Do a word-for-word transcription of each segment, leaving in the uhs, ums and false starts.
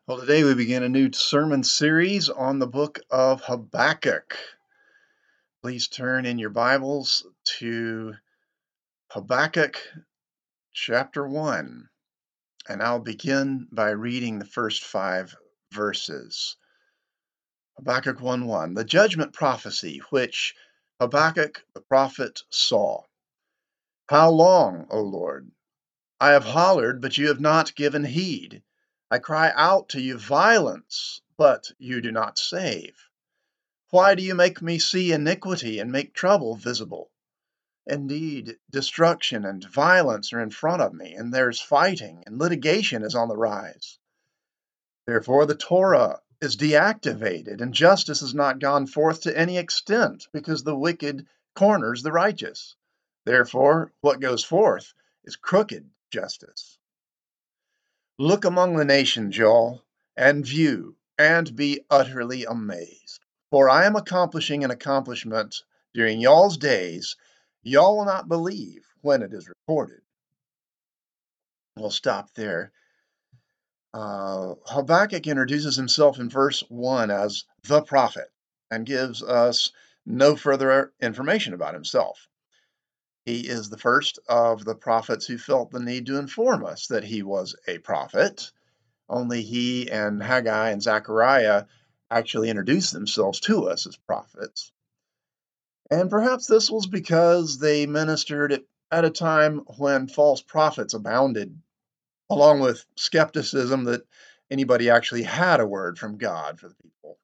Well, today we begin a new sermon series on the book of Habakkuk. Please turn in your Bibles to Habakkuk chapter one, and I'll begin by reading the first five verses. Habakkuk one one, the judgment prophecy which Habakkuk the prophet saw. How long, O Lord? I have hollered, but you have not given heed. I cry out to you violence, but you do not save. Why do you make me see iniquity and make trouble visible? Indeed, destruction and violence are in front of me, and there's fighting, and litigation is on the rise. Therefore, the Torah is deactivated, and justice has not gone forth to any extent, because the wicked corners the righteous. Therefore, what goes forth is crooked justice. Look among the nations, y'all, and view, and be utterly amazed. For I am accomplishing an accomplishment during y'all's days, y'all will not believe when it is reported. We'll stop there. Uh, Habakkuk introduces himself in verse one as the prophet and gives us no further information about himself. He is the first of the prophets who felt the need to inform us that he was a prophet. Only he and Haggai and Zechariah actually introduced themselves to us as prophets. And perhaps this was because they ministered at a time when false prophets abounded, along with skepticism that anybody actually had a word from God for the people.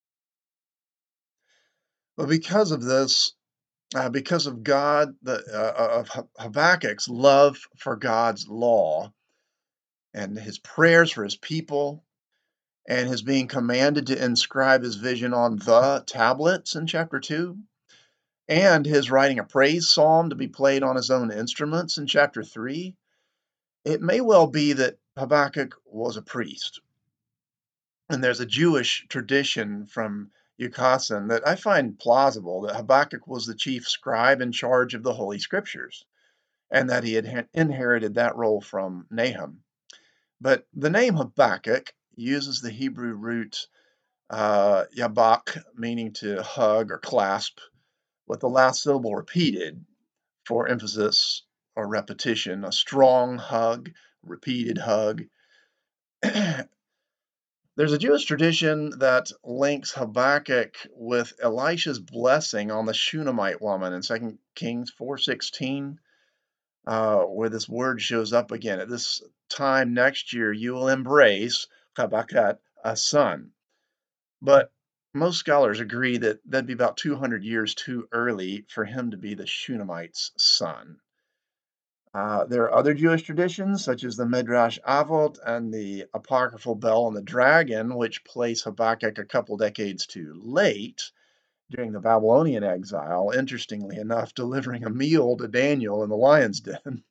But because of this, uh, because of God, the, uh, of Habakkuk's love for God's law and his prayers for his people, and his being commanded to inscribe his vision on the tablets in chapter two, and his writing a praise psalm to be played on his own instruments in chapter three, it may well be that Habakkuk was a priest. And there's a Jewish tradition from Yucasan that I find plausible that Habakkuk was the chief scribe in charge of the Holy Scriptures, and that he had inherited that role from Nahum. But the name Habakkuk uses the Hebrew root uh, yabak, meaning to hug or clasp, with the last syllable repeated for emphasis or repetition, a strong hug, repeated hug. There's a Jewish tradition that links Habakkuk with Elisha's blessing on the Shunammite woman in Second Kings four sixteen, uh, where this word shows up again. At this time next year, you will embrace Habakkuk, a son. But most scholars agree that that'd be about two hundred years too early for him to be the Shunammite's son. Uh, there are other Jewish traditions, such as the Midrash Avot and the apocryphal Bell and the Dragon, which place Habakkuk a couple decades too late during the Babylonian exile, interestingly enough, delivering a meal to Daniel in the lion's den.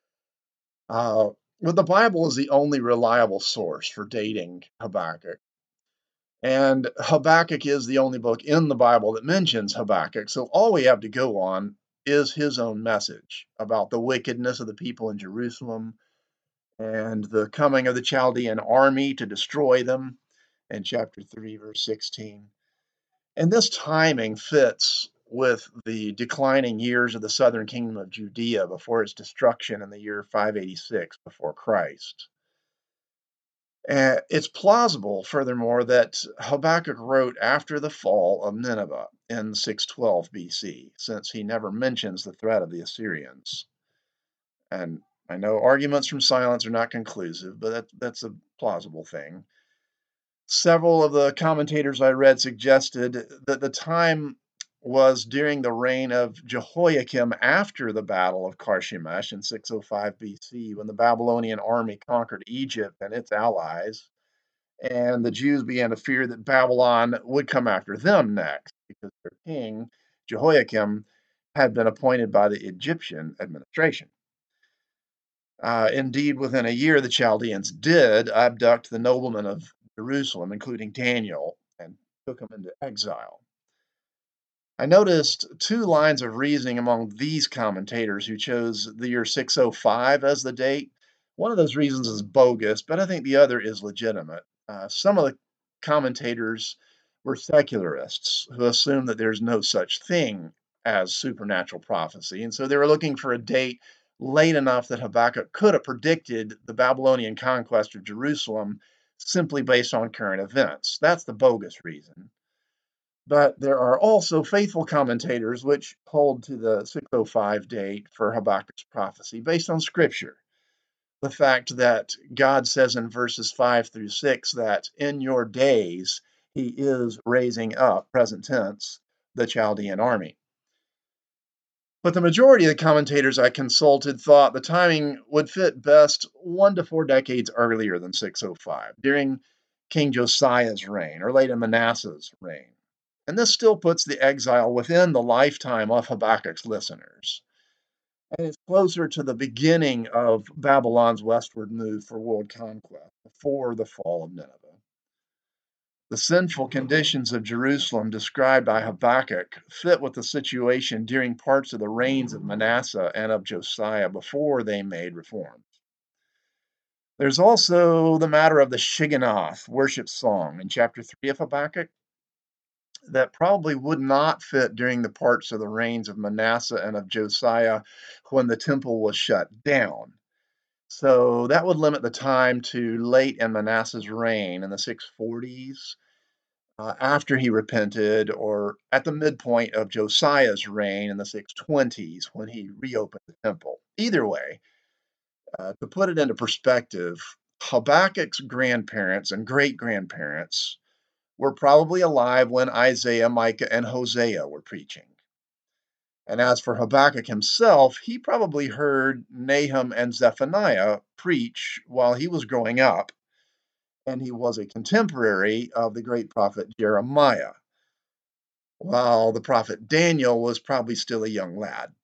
Uh, but the Bible is the only reliable source for dating Habakkuk. And Habakkuk is the only book in the Bible that mentions Habakkuk. So all we have to go on is his own message about the wickedness of the people in Jerusalem and the coming of the Chaldean army to destroy them in chapter three, verse sixteen. And this timing fits with the declining years of the southern kingdom of Judea before its destruction in the year five eighty-six before Christ. Uh, it's plausible, furthermore, that Habakkuk wrote after the fall of Nineveh in six twelve B C, since he never mentions the threat of the Assyrians. And I know arguments from silence are not conclusive, but that, that's a plausible thing. Several of the commentators I read suggested that the time was during the reign of Jehoiakim after the Battle of Carchemish in six oh five B C, when the Babylonian army conquered Egypt and its allies, and the Jews began to fear that Babylon would come after them next because their king, Jehoiakim, had been appointed by the Egyptian administration. Uh, indeed, within a year, the Chaldeans did abduct the noblemen of Jerusalem, including Daniel, and took him into exile. I noticed two lines of reasoning among these commentators who chose the year six oh five as the date. One of those reasons is bogus, but I think the other is legitimate. Uh, some of the commentators were secularists who assumed that there's no such thing as supernatural prophecy. And so they were looking for a date late enough that Habakkuk could have predicted the Babylonian conquest of Jerusalem simply based on current events. That's the bogus reason. But there are also faithful commentators which hold to the six oh five date for Habakkuk's prophecy based on scripture. The fact that God says in verses five through six that in your days he is raising up, present tense, the Chaldean army. But the majority of the commentators I consulted thought the timing would fit best one to four decades earlier than six oh five, during King Josiah's reign or late in Manasseh's reign. And this still puts the exile within the lifetime of Habakkuk's listeners. And it's closer to the beginning of Babylon's westward move for world conquest, before the fall of Nineveh. The sinful conditions of Jerusalem described by Habakkuk fit with the situation during parts of the reigns of Manasseh and of Josiah before they made reforms. There's also the matter of the Shigionoth worship song in chapter three of Habakkuk that probably would not fit during the parts of the reigns of Manasseh and of Josiah when the temple was shut down. So that would limit the time to late in Manasseh's reign in the six forties, uh, after he repented, or at the midpoint of Josiah's reign in the six twenties when he reopened the temple. Either way, uh, to put it into perspective, Habakkuk's grandparents and great grandparents were probably alive when Isaiah, Micah, and Hosea were preaching. And as for Habakkuk himself, he probably heard Nahum and Zephaniah preach while he was growing up, and he was a contemporary of the great prophet Jeremiah, while the prophet Daniel was probably still a young lad.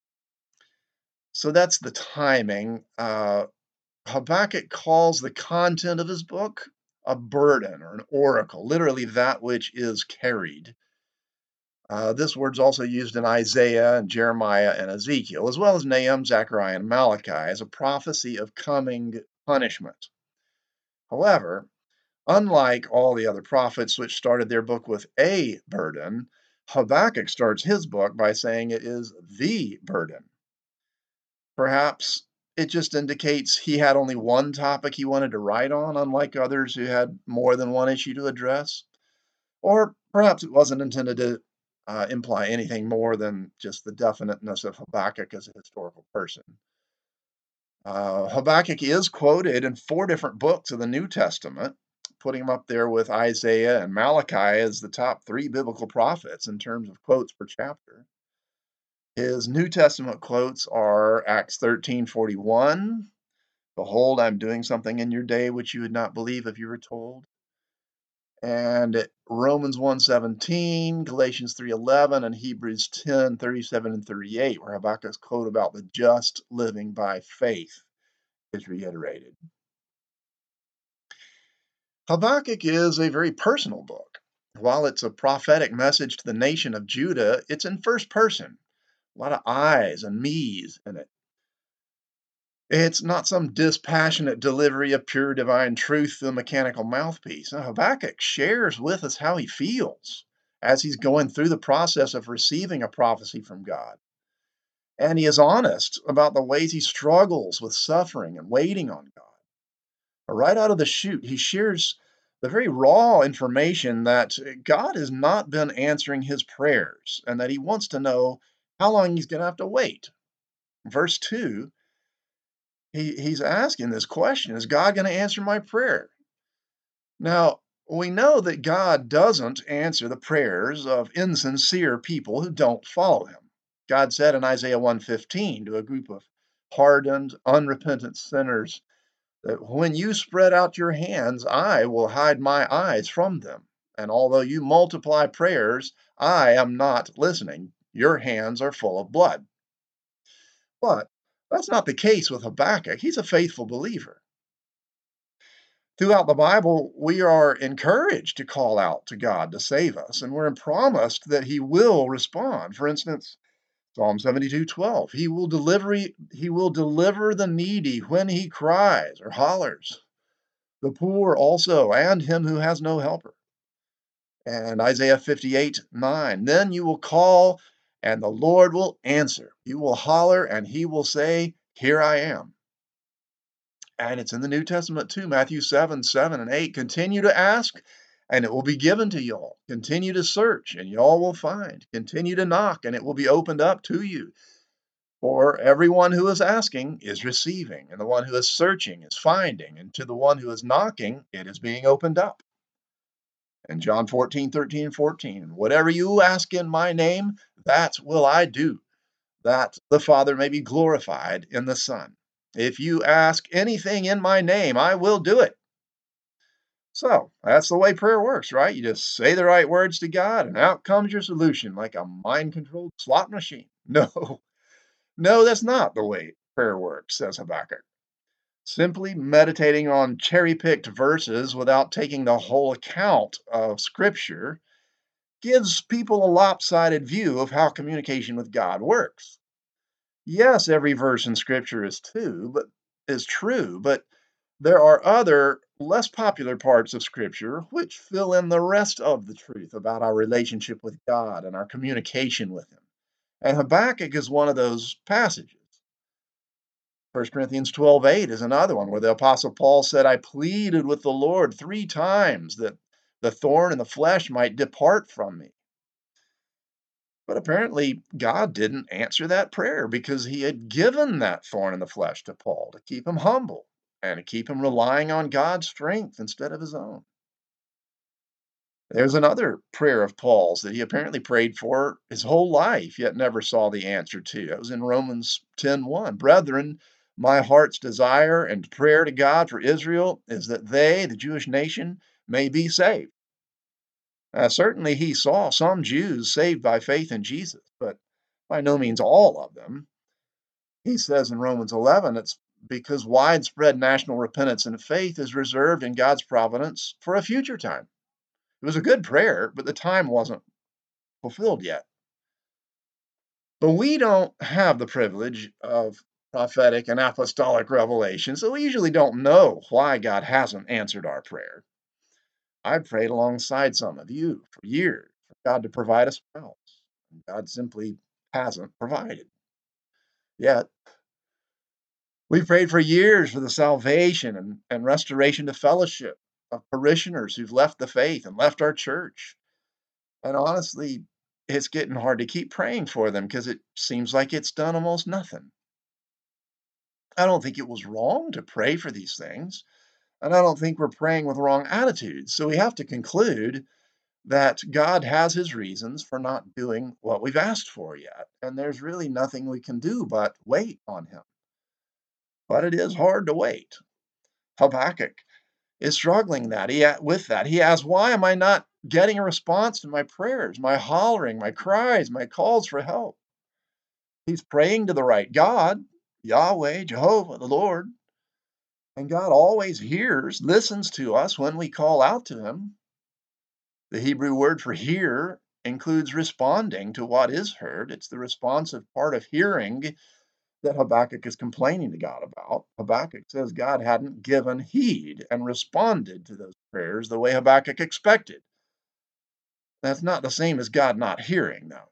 So that's the timing. Uh, Habakkuk calls the content of his book a burden or an oracle, literally that which is carried. Uh, this word's also used in Isaiah and Jeremiah and Ezekiel, as well as Nahum, Zechariah, and Malachi, as a prophecy of coming punishment. However, unlike all the other prophets which started their book with a burden, Habakkuk starts his book by saying it is the burden. Perhaps it just indicates he had only one topic he wanted to write on, unlike others who had more than one issue to address. Or perhaps it wasn't intended to uh, imply anything more than just the definiteness of Habakkuk as a historical person. Uh, Habakkuk is quoted in four different books of the New Testament, putting him up there with Isaiah and Malachi as the top three biblical prophets in terms of quotes per chapter. His New Testament quotes are Acts thirteen forty-one, "Behold, I'm doing something in your day which you would not believe if you were told." And Romans one seventeen, Galatians three eleven, and Hebrews ten thirty-seven and thirty-eight, where Habakkuk's quote about the just living by faith is reiterated. Habakkuk is a very personal book. While it's a prophetic message to the nation of Judah, it's in first person. A lot of I's and me's in it. It's not some dispassionate delivery of pure divine truth through a mechanical mouthpiece. Now, Habakkuk shares with us how he feels as he's going through the process of receiving a prophecy from God. And he is honest about the ways he struggles with suffering and waiting on God. Right out of the chute, he shares the very raw information that God has not been answering his prayers and that he wants to know how long he's going to have to wait. Verse two, he, he's asking this question: is God going to answer my prayer? Now, we know that God doesn't answer the prayers of insincere people who don't follow him. God said in Isaiah one fifteen to a group of hardened, unrepentant sinners, that when you spread out your hands, I will hide my eyes from them. And although you multiply prayers, I am not listening. Your hands are full of blood. But that's not the case with Habakkuk. He's a faithful believer. Throughout the Bible, we are encouraged to call out to God to save us, and we're promised that he will respond. For instance, Psalm seventy-two twelve, he will deliver he will deliver the needy when he cries or hollers. the poor also, and him who has no helper. And Isaiah fifty-eight, nine, then you will call and the Lord will answer. You will holler and he will say, here I am. And it's in the New Testament too, Matthew seven, seven and eight. Continue to ask and it will be given to y'all. Continue to search and y'all will find. Continue to knock and it will be opened up to you. For everyone who is asking is receiving, and the one who is searching is finding, and to the one who is knocking, it is being opened up. And John fourteen, thirteen, and fourteen, whatever you ask in my name, that will I do, that the Father may be glorified in the Son. If you ask anything in my name, I will do it. So that's the way prayer works, right? You just say the right words to God, and out comes your solution like a mind-controlled slot machine. No, no, that's not the way prayer works, says Habakkuk. Simply meditating on cherry-picked verses without taking the whole account of Scripture gives people a lopsided view of how communication with God works. Yes, every verse in Scripture is true, but is true, but there are other less popular parts of Scripture which fill in the rest of the truth about our relationship with God and our communication with Him. And Habakkuk is one of those passages. First Corinthians twelve, eight is another one where the Apostle Paul said, I pleaded with the Lord three times that the thorn in the flesh might depart from me. But apparently, God didn't answer that prayer because he had given that thorn in the flesh to Paul to keep him humble and to keep him relying on God's strength instead of his own. There's another prayer of Paul's that he apparently prayed for his whole life, yet never saw the answer to. That was in Romans ten, one. Brethren, my heart's desire and prayer to God for Israel is that they, the Jewish nation, may be saved. Uh, certainly he saw some Jews saved by faith in Jesus, but by no means all of them. He says in Romans eleven, it's because widespread national repentance and faith is reserved in God's providence for a future time. It was a good prayer, but the time wasn't fulfilled yet. But we don't have the privilege of prophetic and apostolic revelation, so we usually don't know why God hasn't answered our prayer. I've prayed alongside some of you for years for God to provide a spouse. God simply hasn't provided. Yet, we've prayed for years for the salvation and, and restoration to fellowship of parishioners who've left the faith and left our church. And honestly, it's getting hard to keep praying for them because it seems like it's done almost nothing. I don't think it was wrong to pray for these things, and I don't think we're praying with wrong attitudes. So we have to conclude that God has his reasons for not doing what we've asked for yet, and there's really nothing we can do but wait on him. But it is hard to wait. Habakkuk is struggling that he with that. He asks, why am I not getting a response to my prayers, my hollering, my cries, my calls for help? He's praying to the right God, Yahweh, Jehovah, the Lord. And God always hears, listens to us when we call out to him. The Hebrew word for hear includes responding to what is heard. It's the responsive part of hearing that Habakkuk is complaining to God about. Habakkuk says God hadn't given heed and responded to those prayers the way Habakkuk expected. That's not the same as God not hearing, though.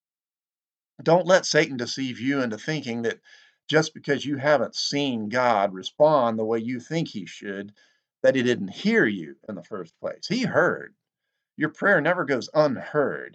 Don't let Satan deceive you into thinking that just because you haven't seen God respond the way you think he should, that he didn't hear you in the first place. He heard. Your prayer never goes unheard.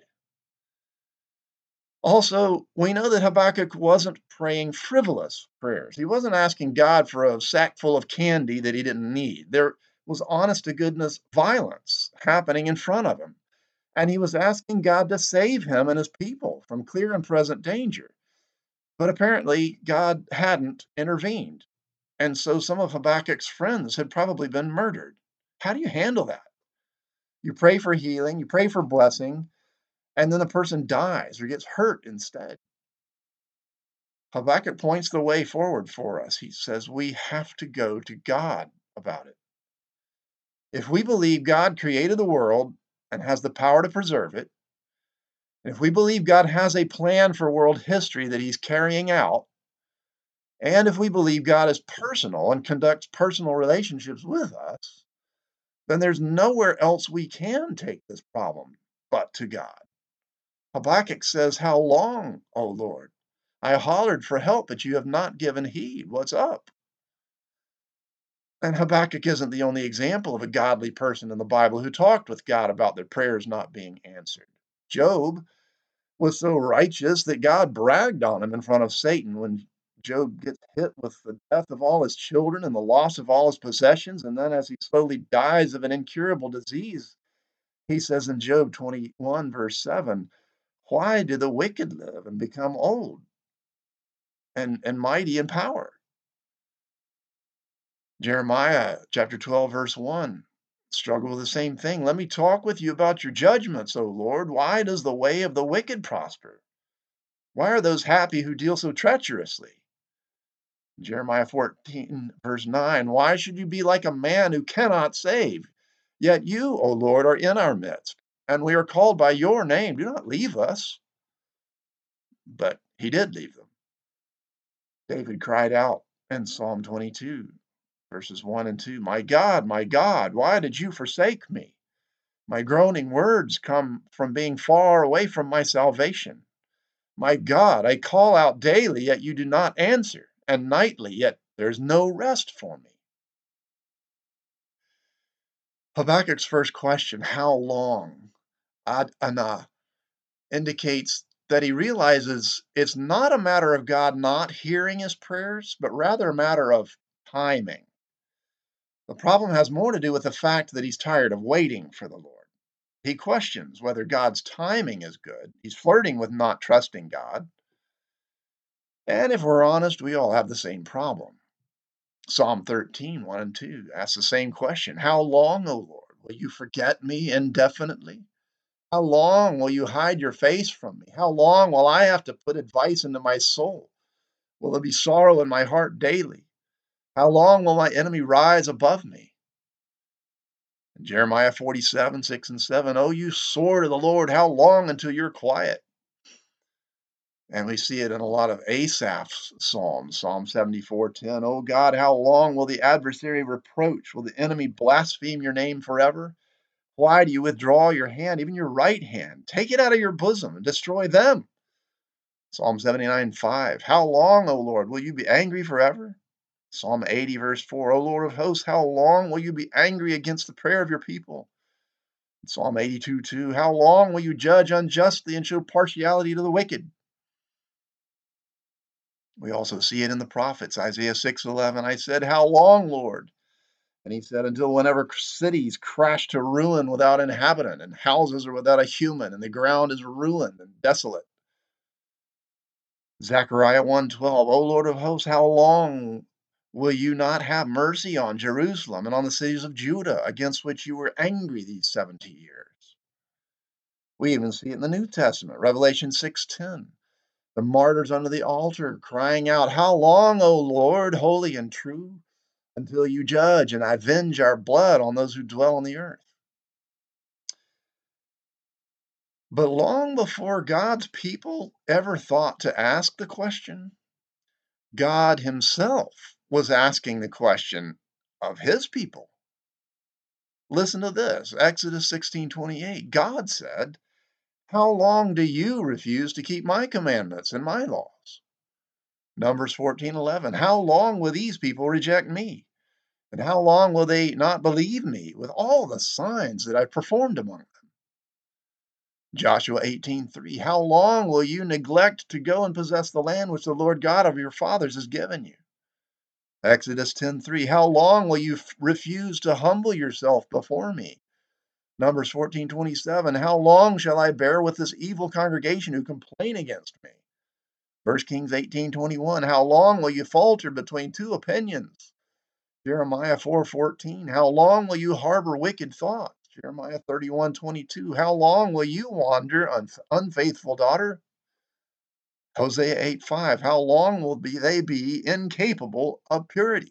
Also, we know that Habakkuk wasn't praying frivolous prayers. He wasn't asking God for a sack full of candy that he didn't need. There was honest to goodness violence happening in front of him. And he was asking God to save him and his people from clear and present danger. But apparently, God hadn't intervened. And so some of Habakkuk's friends had probably been murdered. How do you handle that? You pray for healing, you pray for blessing, and then the person dies or gets hurt instead. Habakkuk points the way forward for us. He says we have to go to God about it. If we believe God created the world and has the power to preserve it, and if we believe God has a plan for world history that he's carrying out, and if we believe God is personal and conducts personal relationships with us, then there's nowhere else we can take this problem but to God. Habakkuk says, "How long, O Lord? I hollered for help, but you have not given heed. What's up?" And Habakkuk isn't the only example of a godly person in the Bible who talked with God about their prayers not being answered. Job was so righteous that God bragged on him in front of Satan when Job gets hit with the death of all his children and the loss of all his possessions. And then, as he slowly dies of an incurable disease, he says in Job twenty-one, verse seven, "Why do the wicked live and become old and, and mighty in power?" Jeremiah chapter twelve, verse one, struggle with the same thing. "Let me talk with you about your judgments, O Lord. Why does the way of the wicked prosper? Why are those happy who deal so treacherously?" Jeremiah fourteen, verse nine, "Why should you be like a man who cannot save? Yet you, O Lord, are in our midst, and we are called by your name. Do not leave us." But he did leave them. David cried out in Psalm twenty-two, verses one and two, "My God, my God, why did you forsake me? My groaning words come from being far away from my salvation. My God, I call out daily, yet you do not answer, and nightly, yet there's no rest for me." Habakkuk's first question, "How long?" Ad anah, indicates that he realizes it's not a matter of God not hearing his prayers, but rather a matter of timing. The problem has more to do with the fact that he's tired of waiting for the Lord. He questions whether God's timing is good. He's flirting with not trusting God. And if we're honest, we all have the same problem. Psalm thirteen, one and two asks the same question. "How long, O Lord, will you forget me indefinitely? How long will you hide your face from me? How long will I have to put advice into my soul? Will there be sorrow in my heart daily? How long will my enemy rise above me?" And Jeremiah forty-seven, six and seven, "Oh, you sword of the Lord, how long until you're quiet?" And we see it in a lot of Asaph's psalms. Psalm seventy-four, ten, "Oh God, how long will the adversary reproach? Will the enemy blaspheme your name forever? Why do you withdraw your hand, even your right hand? Take it out of your bosom and destroy them." Psalm seventy-nine, five, "How long, O Lord, will you be angry forever?" Psalm eighty, verse four, "O Lord of hosts, how long will you be angry against the prayer of your people?" Psalm eighty-two, two, "How long will you judge unjustly and show partiality to the wicked?" We also see it in the prophets. Isaiah six, eleven, "I said, how long, Lord?" And he said, "Until whenever cities crash to ruin without inhabitant, and houses are without a human, and the ground is ruined and desolate." Zechariah one, twelve, "O Lord of hosts, how long will you not have mercy on Jerusalem and on the cities of Judah, against which you were angry these seventy years?" We even see it in the New Testament, Revelation six, ten. The martyrs under the altar crying out, "How long, O Lord, holy and true, until you judge and avenge our blood on those who dwell on the earth?" But long before God's people ever thought to ask the question, God himself was asking the question of his people. Listen to this, Exodus sixteen twenty-eight. God said, "How long do you refuse to keep my commandments and my laws?" Numbers fourteen eleven. "How long will these people reject me? And how long will they not believe me with all the signs that I performed among them?" Joshua eighteen three. "How long will you neglect to go and possess the land which the Lord God of your fathers has given you?" Exodus ten three. "How long will you f- refuse to humble yourself before me?" Numbers fourteen twenty-seven. "How long shall I bear with this evil congregation who complain against me?" First Kings eighteen twenty-one. "How long will you falter between two opinions?" Jeremiah four fourteen. "How long will you harbor wicked thoughts?" Jeremiah thirty-one twenty-two. "How long will you wander, unf- unfaithful daughter?" Hosea eight five. "How long will be they be incapable of purity?"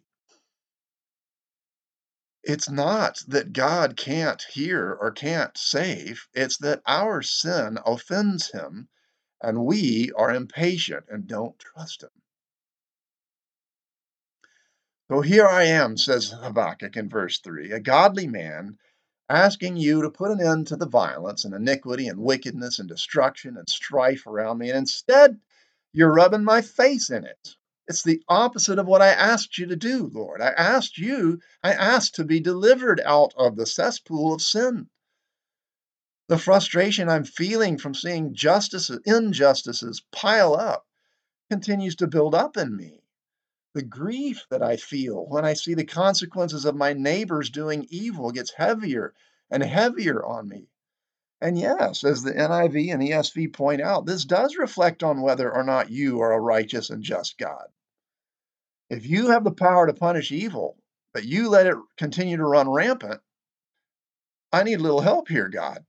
It's not that God can't hear or can't save, it's that our sin offends him and we are impatient and don't trust him. So here I am, says Habakkuk in verse three, a godly man, asking you to put an end to the violence and iniquity and wickedness and destruction and strife around me. And instead, you're rubbing my face in it. It's the opposite of what I asked you to do, Lord. I asked you, I asked to be delivered out of the cesspool of sin. The frustration I'm feeling from seeing justices, injustices pile up continues to build up in me. The grief that I feel when I see the consequences of my neighbors doing evil gets heavier and heavier on me. And yes, as the N I V and E S V point out, this does reflect on whether or not you are a righteous and just God. If you have the power to punish evil, but you let it continue to run rampant, I need a little help here, God.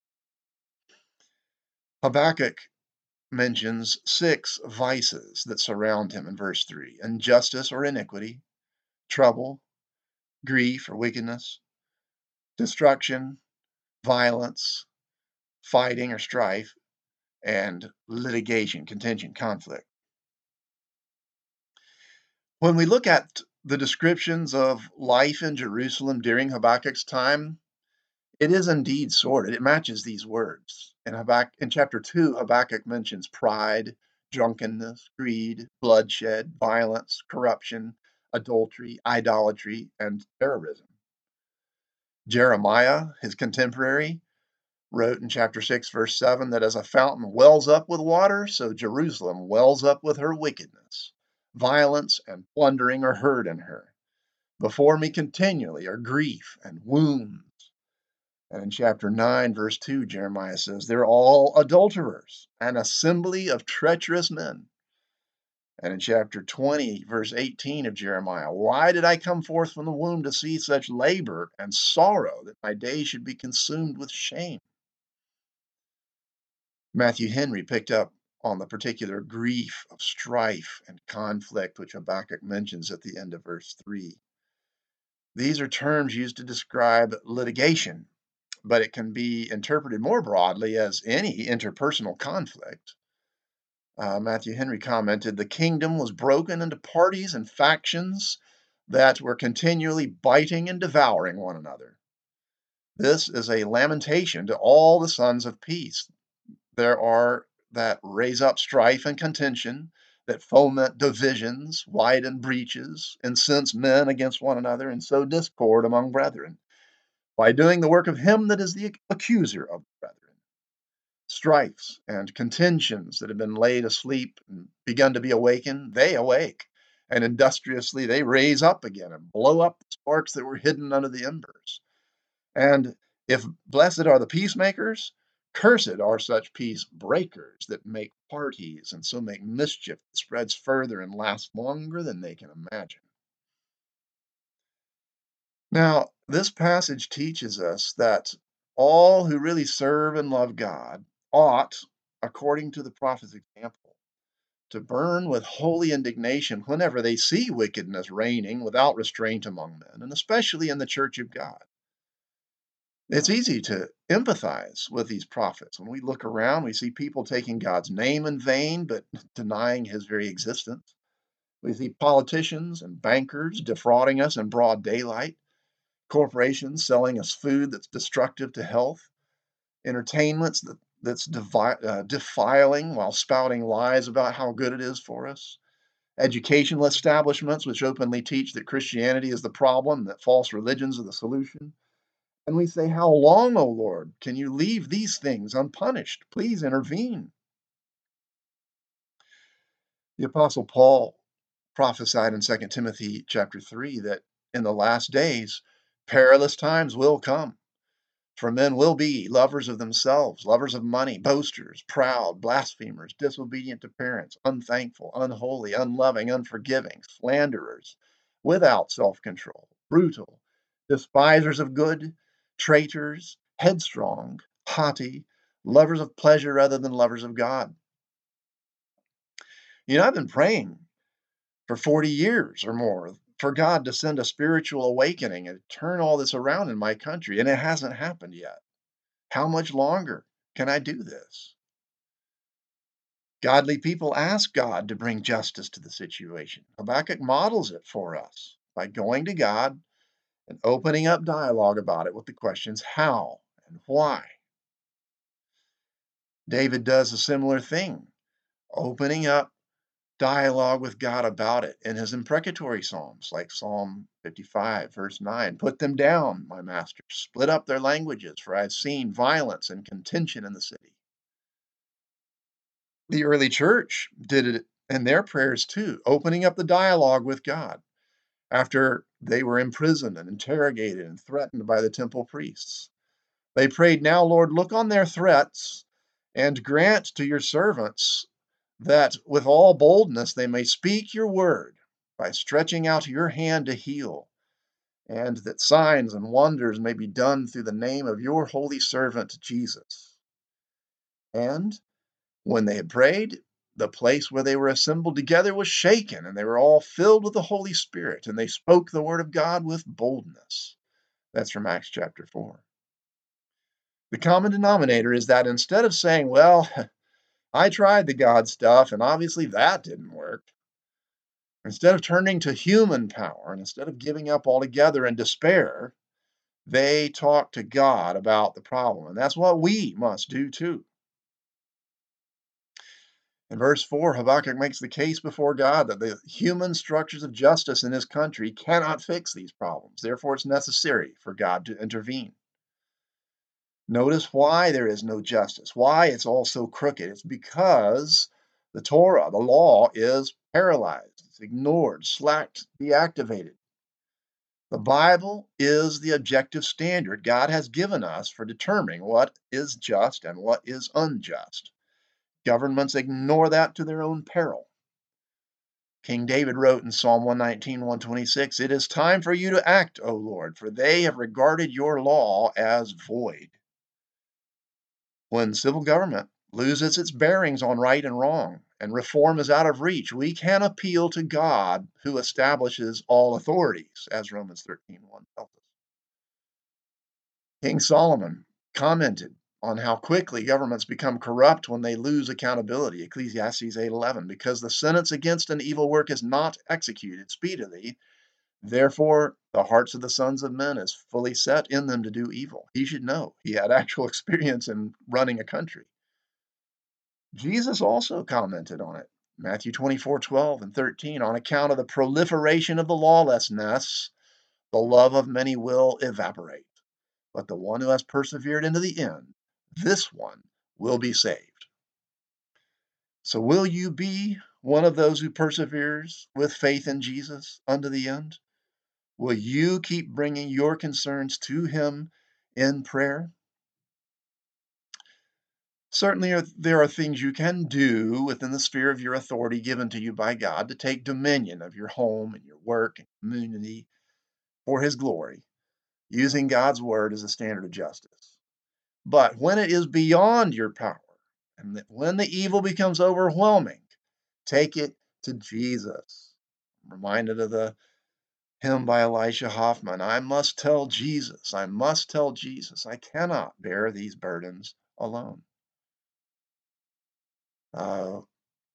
Habakkuk mentions six vices that surround him in verse three: injustice or iniquity, trouble, grief or wickedness, destruction, violence, fighting or strife, and litigation, contention, conflict. When we look at the descriptions of life in Jerusalem during Habakkuk's time, it is indeed sordid. It matches these words. In, Habakkuk, in chapter two, Habakkuk mentions pride, drunkenness, greed, bloodshed, violence, corruption, adultery, idolatry, and terrorism. Jeremiah, his contemporary, wrote in chapter six, verse seven, that as a fountain wells up with water, so Jerusalem wells up with her wickedness. Violence and plundering are heard in her. Before me continually are grief and wounds. And in chapter nine, verse two, Jeremiah says, they're all adulterers, an assembly of treacherous men. And in chapter twenty, verse eighteen of Jeremiah, why did I come forth from the womb to see such labor and sorrow, that my days should be consumed with shame? Matthew Henry picked up on the particular grief of strife and conflict which Habakkuk mentions at the end of verse three. These are terms used to describe litigation, but it can be interpreted more broadly as any interpersonal conflict. Uh, Matthew Henry commented, the kingdom was broken into parties and factions that were continually biting and devouring one another. This is a lamentation to all the sons of peace. There are that raise up strife and contention, that foment divisions, widen breaches, incense men against one another, and sow discord among brethren, by doing the work of him that is the accuser of the brethren. Strifes and contentions that have been laid asleep and begun to be awakened, they awake, and industriously they raise up again and blow up the sparks that were hidden under the embers. And if blessed are the peacemakers, cursed are such peace breakers that make parties and so make mischief that spreads further and lasts longer than they can imagine. Now, this passage teaches us that all who really serve and love God ought, according to the prophet's example, to burn with holy indignation whenever they see wickedness reigning without restraint among men, and especially in the church of God. It's easy to empathize with these prophets. When we look around, we see people taking God's name in vain, but denying his very existence. We see politicians and bankers defrauding us in broad daylight, corporations selling us food that's destructive to health, entertainments that, that's devi- uh, defiling while spouting lies about how good it is for us, educational establishments which openly teach that Christianity is the problem, that false religions are the solution. And we say, how long, O Lord, can you leave these things unpunished? Please intervene. The Apostle Paul prophesied in Second Timothy chapter three that in the last days, perilous times will come. For men will be lovers of themselves, lovers of money, boasters, proud, blasphemers, disobedient to parents, unthankful, unholy, unloving, unforgiving, slanderers, without self-control, brutal, despisers of good, traitors, headstrong, haughty, lovers of pleasure rather than lovers of God. You know, I've been praying for forty years or more for God to send a spiritual awakening and turn all this around in my country, and it hasn't happened yet. How much longer can I do this? Godly people ask God to bring justice to the situation. Habakkuk models it for us. by going to God and opening up dialogue about it with the questions how and why. David does a similar thing, opening up dialogue with God about it in his imprecatory psalms, like Psalm fifty-five, verse nine. Put them down, my masters, split up their languages, for I have seen violence and contention in the city. The early church did it in their prayers too, opening up the dialogue with God after they were imprisoned and interrogated and threatened by the temple priests. They prayed, now, Lord, look on their threats and grant to your servants that with all boldness they may speak your word by stretching out your hand to heal, and that signs and wonders may be done through the name of your holy servant Jesus. And when they had prayed, the place where they were assembled together was shaken, and they were all filled with the Holy Spirit, and they spoke the word of God with boldness. That's from Acts chapter four. The common denominator is that instead of saying, well, I tried the God stuff, and obviously that didn't work, instead of turning to human power, and instead of giving up altogether in despair, they talk to God about the problem. And that's what we must do too. In verse four, Habakkuk makes the case before God that the human structures of justice in his country cannot fix these problems. Therefore, it's necessary for God to intervene. Notice why there is no justice, why it's all so crooked. It's because the Torah, the law, is paralyzed, it's ignored, slacked, deactivated. The Bible is the objective standard God has given us for determining what is just and what is unjust. Governments ignore that to their own peril. King David wrote in Psalm one nineteen, one twenty-six, it is time for you to act, O Lord, for they have regarded your law as void. When civil government loses its bearings on right and wrong, and reform is out of reach, we can appeal to God who establishes all authorities, as Romans thirteen, one tells us. King Solomon commented on how quickly governments become corrupt when they lose accountability, Ecclesiastes eight eleven, because the sentence against an evil work is not executed speedily. Therefore, the hearts of the sons of men is fully set in them to do evil. He should know. He had actual experience in running a country. Jesus also commented on it. Matthew twenty-four, twelve and thirteen, on account of the proliferation of the lawlessness, the love of many will evaporate. But the one who has persevered into the end, this one will be saved. So will you be one of those who perseveres with faith in Jesus unto the end? Will you keep bringing your concerns to him in prayer? Certainly, there are things you can do within the sphere of your authority given to you by God to take dominion of your home and your work and community for his glory, using God's word as a standard of justice. But when it is beyond your power, and when the evil becomes overwhelming, take it to Jesus. I'm reminded of the hymn by Elisha Hoffman, I must tell Jesus, I must tell Jesus, I cannot bear these burdens alone. Uh,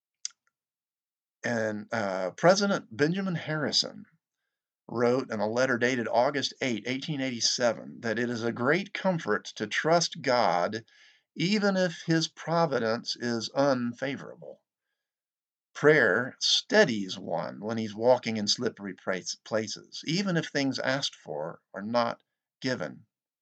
and uh, President Benjamin Harrison wrote in a letter dated August eighth, eighteen eighty-seven, that it is a great comfort to trust God even if his providence is unfavorable. Prayer steadies one when he's walking in slippery places, even if things asked for are not given.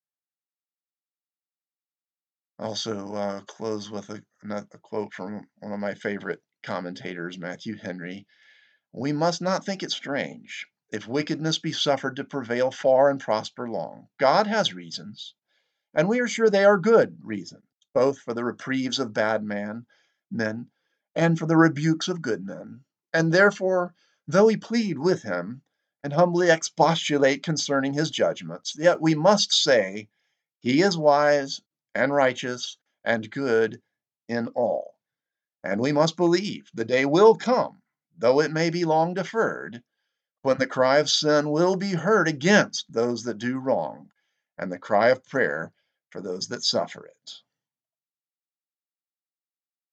Also, uh, close with a, a quote from one of my favorite commentators, Matthew Henry. We must not think it strange if wickedness be suffered to prevail far and prosper long. God has reasons, and we are sure they are good reasons, both for the reprieves of bad man, men and for the rebukes of good men. And therefore, though we plead with him and humbly expostulate concerning his judgments, yet we must say, he is wise and righteous and good in all. And we must believe the day will come, though it may be long deferred, when the cry of sin will be heard against those that do wrong, and the cry of prayer for those that suffer it.